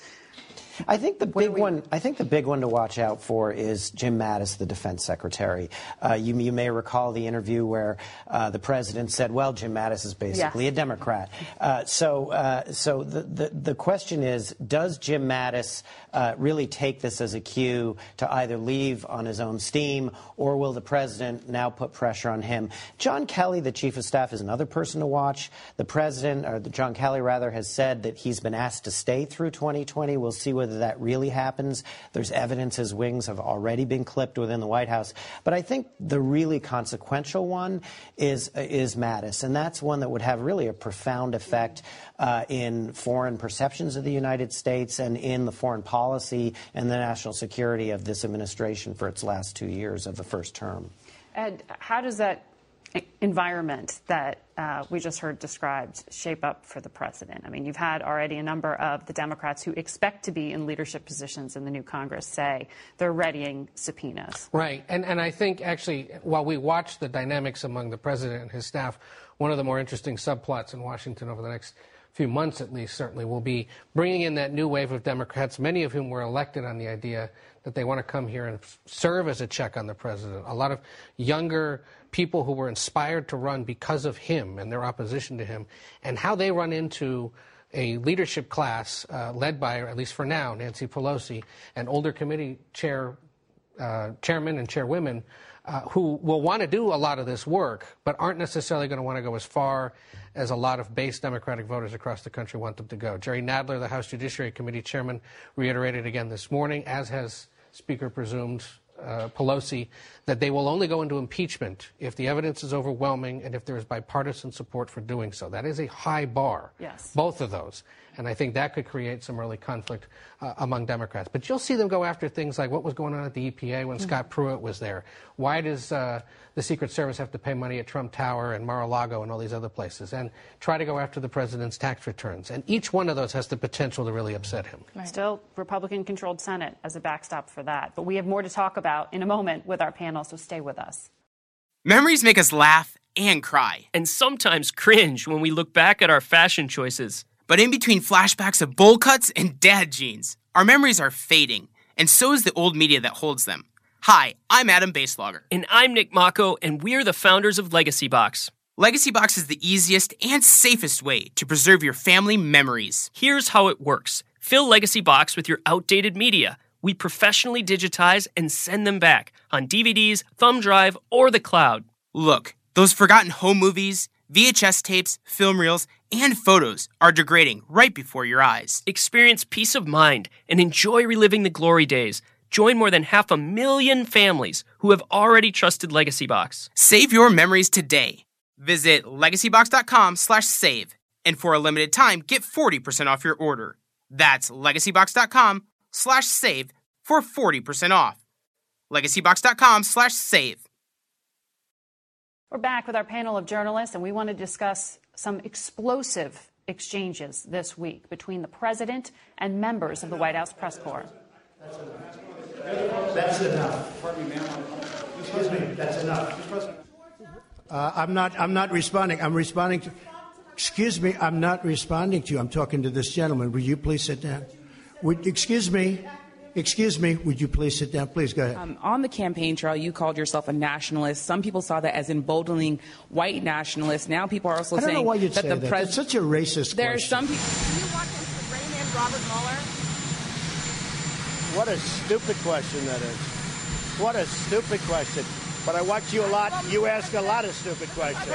I think the big one. I think the big one to watch out for is Jim Mattis, the defense secretary. Uh, you, you may recall the interview where uh, the president said, "Well, Jim Mattis is basically yes. a Democrat." Uh, so, uh, so the, the the question is, does Jim Mattis uh, really take this as a cue to either leave on his own steam, or will the president now put pressure on him? John Kelly, the chief of staff, is another person to watch. The president, or the John Kelly rather, has said that he's been asked to stay through twenty twenty. We'll see whether that really happens. There's evidence his wings have already been clipped within the White House. But I think the really consequential one is is Mattis, and that's one that would have really a profound effect uh, in foreign perceptions of the United States and in the foreign policy and the national security of this administration for its last two years of the first term. And how does that environment that uh, we just heard described shape up for the president? I mean, you've had already a number of the Democrats who expect to be in leadership positions in the new Congress say they're readying subpoenas. Right. And, and I think, actually, while we watch the dynamics among the president and his staff, one of the more interesting subplots in Washington over the next few months, at least, certainly, will be bringing in that new wave of Democrats, many of whom were elected on the idea that they want to come here and serve as a check on the president. A lot of younger people who were inspired to run because of him and their opposition to him, and how they run into a leadership class uh, led by, or at least for now, Nancy Pelosi, and older committee chair, uh, chairmen and chairwomen uh, who will want to do a lot of this work, but aren't necessarily going to want to go as far as a lot of base Democratic voters across the country want them to go. Jerry Nadler, the House Judiciary Committee chairman, reiterated again this morning, as has Speaker presumed uh, Pelosi, that they will only go into impeachment if the evidence is overwhelming and if there is bipartisan support for doing so. That is a high bar, yes. both of those. And I think that could create some early conflict uh, among Democrats. But you'll see them go after things like what was going on at the E P A when mm-hmm. Scott Pruitt was there. Why does uh, the Secret Service have to pay money at Trump Tower and Mar-a-Lago and all these other places? And try to go after the president's tax returns. And each one of those has the potential to really upset him. Right. Still Republican-controlled Senate as a backstop for that. But we have more to talk about in a moment with our panel, so stay with us. Memories make us laugh and cry. And sometimes cringe when we look back at our fashion choices. But in between flashbacks of bowl cuts and dad jeans, our memories are fading, and so is the old media that holds them. Hi, I'm Adam Baselogger. And I'm Nick Mako, and we're the founders of Legacy Box. Legacy Box is the easiest and safest way to preserve your family memories. Here's how it works. Fill Legacy Box with your outdated media. We professionally digitize and send them back on D V Ds, thumb drive, or the cloud. Look, those forgotten home movies, V H S tapes, film reels, and photos are degrading right before your eyes. Experience peace of mind and enjoy reliving the glory days. Join more than half a million families who have already trusted Legacy Box. Save your memories today. Visit legacybox.com slash save. And for a limited time, get forty percent off your order. That's legacybox.com slash save for forty percent off. legacybox.com slash save. We're back with our panel of journalists, and we want to discuss some explosive exchanges this week between the president and members of the White House press corps. That's enough. Excuse me, that's enough. Uh, I'm not. I'm not responding. I'm responding to. Excuse me. I'm not responding to you. I'm talking to this gentleman. Will you please sit down? Would, excuse me. Excuse me, would you please sit down? Please go ahead. Um, on the campaign trail, you called yourself a nationalist. Some people saw that as emboldening white nationalists. Now people are also I don't saying know why you'd that say the that. president. It's such a racist There question. are some people. Can you walk into the brain man, Robert Mueller? What a stupid question that is. What a stupid question. But I watch you a lot. You ask a lot of stupid questions.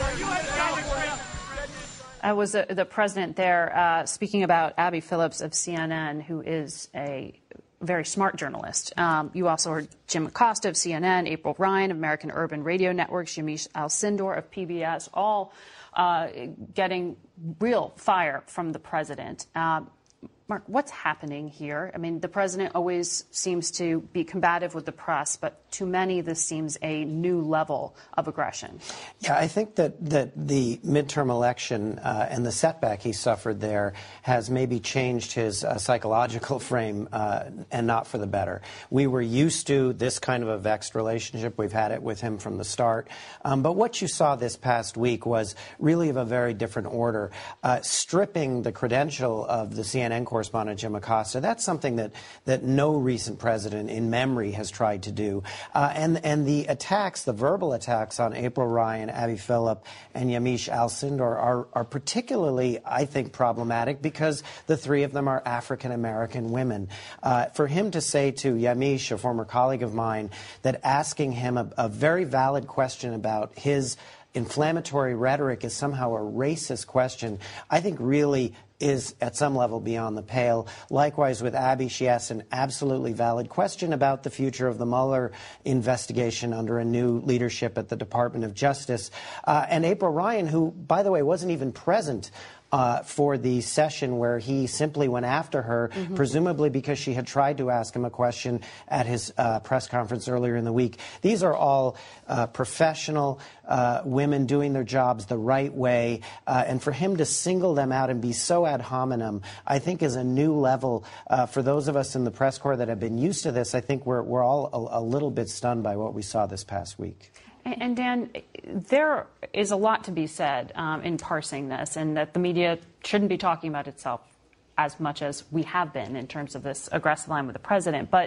I was uh, the president there uh, speaking about Abby Phillips of C N N, who is a very smart journalist. Um, you also heard Jim Acosta of C N N, April Ryan of American Urban Radio Networks, Yamiche Alcindor of P B S, all uh, getting real fire from the president. Um, Mark, what's happening here? I mean, the president always seems to be combative with the press, but to many this seems a new level of aggression. Yeah, I think that, that the midterm election uh, and the setback he suffered there has maybe changed his uh, psychological frame uh, and not for the better. We were used to this kind of a vexed relationship. We've had it with him from the start. Um, but what you saw this past week was really of a very different order. Uh, stripping the credential of the C N N correspondent Jim Acosta, that's something that, that no recent president in memory has tried to do. Uh, and, and the attacks, the verbal attacks on April Ryan, Abby Phillip, and Yamiche Alcindor are, are particularly, I think, problematic because the three of them are African-American women. Uh, for him to say to Yamiche, a former colleague of mine, that asking him a, a very valid question about his inflammatory rhetoric is somehow a racist question, I think really is at some level beyond the pale. Likewise with Abby, she asked an absolutely valid question about the future of the Mueller investigation under a new leadership at the Department of Justice. Uh, and April Ryan, who, by the way, wasn't even present Uh, for the session where he simply went after her, mm-hmm. presumably because she had tried to ask him a question at his uh, press conference earlier in the week. These are all uh, professional uh, women doing their jobs the right way, uh, and for him to single them out and be so ad hominem, I think is a new level uh, for those of us in the press corps that have been used to this. I think we're, we're all a, a little bit stunned by what we saw this past week. And, Dan, there is a lot to be said um, in parsing this, and that the media shouldn't be talking about itself as much as we have been in terms of this aggressive line with the president. But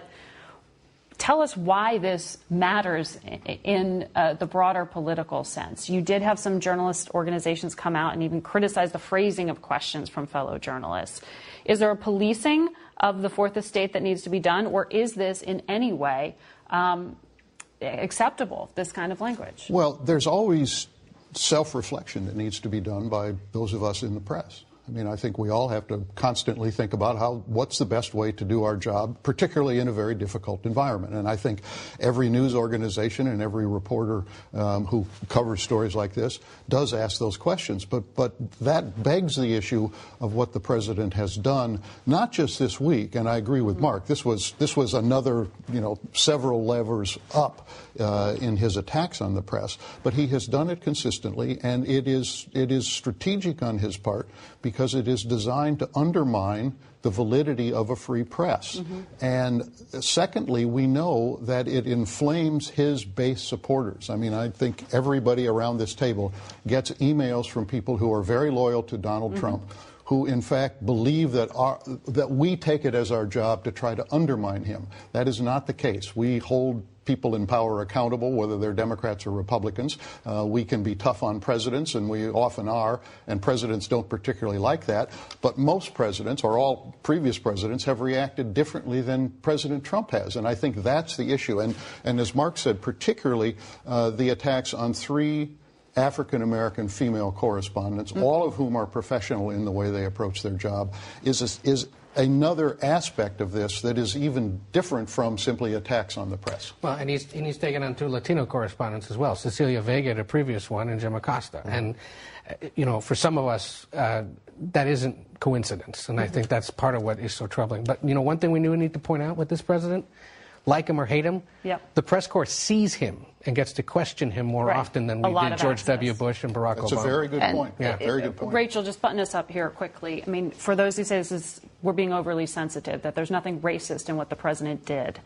tell us why this matters in uh, the broader political sense. You did have some journalist organizations come out and even criticize the phrasing of questions from fellow journalists. Is there a policing of the Fourth Estate that needs to be done, or is this in any way um, acceptable, this kind of language? Well, there's always self-reflection that needs to be done by those of us in the press. I mean, I think we all have to constantly think about how what's the best way to do our job, particularly in a very difficult environment. And I think every news organization and every reporter um, who covers stories like this does ask those questions. But but that begs the issue of what the president has done, not just this week. And I agree with Mark. This was this was another, you know, several levers up uh, in his attacks on the press. But he has done it consistently, and it is it is strategic on his part, because because it is designed to undermine the validity of a free press. Mm-hmm. And secondly, we know that it inflames his base supporters. I mean, I think everybody around this table gets emails from people who are very loyal to Donald mm-hmm. Trump, who in fact believe that our, that we take it as our job to try to undermine him. That is not the case. We hold people in power accountable, whether they're Democrats or Republicans. Uh, we can be tough on presidents, and we often are, and presidents don't particularly like that. But most presidents, or all previous presidents, have reacted differently than President Trump has, and I think that's the issue. And, and as Mark said, particularly uh, the attacks on three African-American female correspondents, mm-hmm. all of whom are professional in the way they approach their job, is a, is another aspect of this that is even different from simply attacks on the press. Well, and he's, and he's taken on two Latino correspondents as well, Cecilia Vega, the previous one, and Jim Acosta. Mm-hmm. And, uh, you know, for some of us, uh, that isn't coincidence, and mm-hmm. I think that's part of what is so troubling. But, you know, one thing we knew we need to point out with this president, like him or hate him, yep. the press corps sees him and gets to question him more right. often than we did George W. Bush and Barack That's Obama. That's a very good and point. Yeah, very good point. Rachel, just button us up here quickly. I mean, for those who say this is, we're being overly sensitive, that there's nothing racist in what the president did,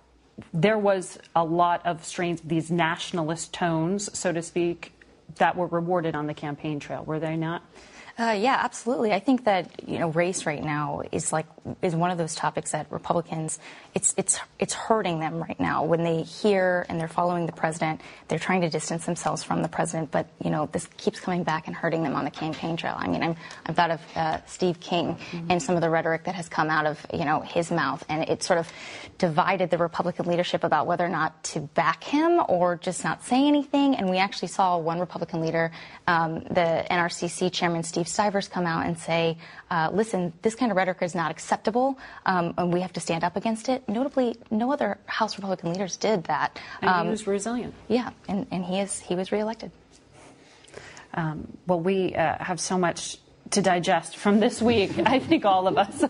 there was a lot of strange, these nationalist tones, so to speak, that were rewarded on the campaign trail, were they not? Uh, yeah, absolutely. I think that, you know, race right now is like is one of those topics that Republicans, it's it's it's hurting them right now. When they hear and they're following the president, they're trying to distance themselves from the president. But, you know, this keeps coming back and hurting them on the campaign trail. I mean, I'm, I've thought of uh, Steve King mm-hmm. and some of the rhetoric that has come out of, you know, his mouth. And it sort of divided the Republican leadership about whether or not to back him or just not say anything. And we actually saw one Republican leader, um, the N R C C chairman, Steve Stivers, come out and say, uh, listen, this kind of rhetoric is not acceptable, um, and we have to stand up against it. Notably, no other House Republican leaders did that. And um, he was resilient. Yeah, and, and he is he was reelected. Um, well, we uh, have so much to digest from this week, I think all of us,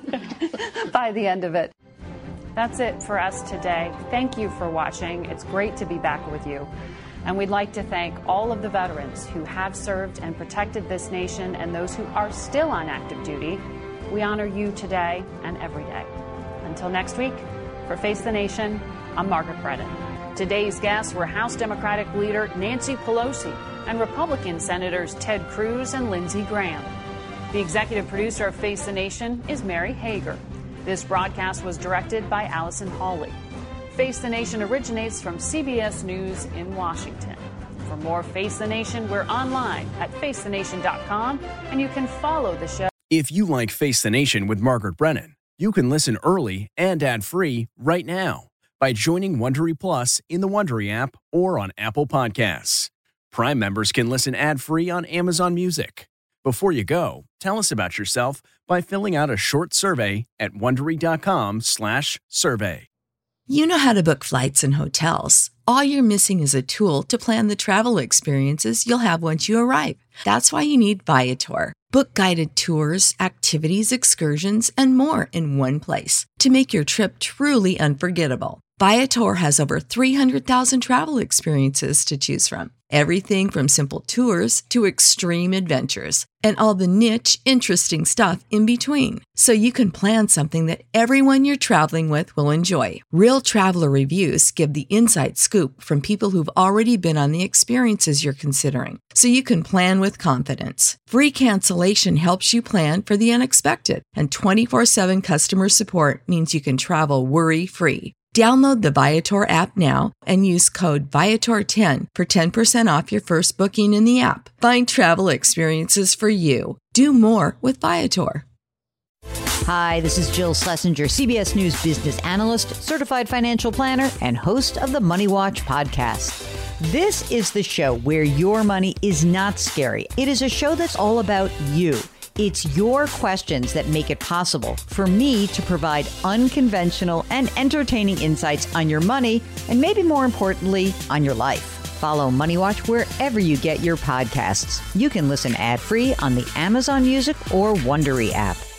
by the end of it. That's it for us today. Thank you for watching. It's great to be back with you. And we'd like to thank all of the veterans who have served and protected this nation and those who are still on active duty. We honor you today and every day. Until next week, for Face the Nation, I'm Margaret Brennan. Today's guests were House Democratic leader Nancy Pelosi and Republican Senators Ted Cruz and Lindsey Graham. The executive producer of Face the Nation is Mary Hager. This broadcast was directed by Allison Hawley. Face the Nation originates from C B S News in Washington. For more Face the Nation, we're online at face the nation dot com, and you can follow the show. If you like Face the Nation with Margaret Brennan, you can listen early and ad-free right now by joining Wondery Plus in the Wondery app or on Apple Podcasts. Prime members can listen ad-free on Amazon Music. Before you go, tell us about yourself by filling out a short survey at wondery dot com slash survey. You know how to book flights and hotels. All you're missing is a tool to plan the travel experiences you'll have once you arrive. That's why you need Viator. Book guided tours, activities, excursions, and more in one place to make your trip truly unforgettable. Viator has over three hundred thousand travel experiences to choose from. Everything from simple tours to extreme adventures and all the niche, interesting stuff in between. So you can plan something that everyone you're traveling with will enjoy. Real traveler reviews give the inside scoop from people who've already been on the experiences you're considering. So you can plan with confidence. Free cancellation helps you plan for the unexpected. And twenty-four seven customer support means you can travel worry-free. Download the Viator app now and use code Viator ten for ten percent off your first booking in the app. Find travel experiences for you. Do more with Viator. Hi, this is Jill Schlesinger, C B S News business analyst, certified financial planner, and host of the Money Watch podcast. This is the show where your money is not scary. It is a show that's all about you. It's your questions that make it possible for me to provide unconventional and entertaining insights on your money, and maybe more importantly, on your life. Follow Money Watch wherever you get your podcasts. You can listen ad-free on the Amazon Music or Wondery app.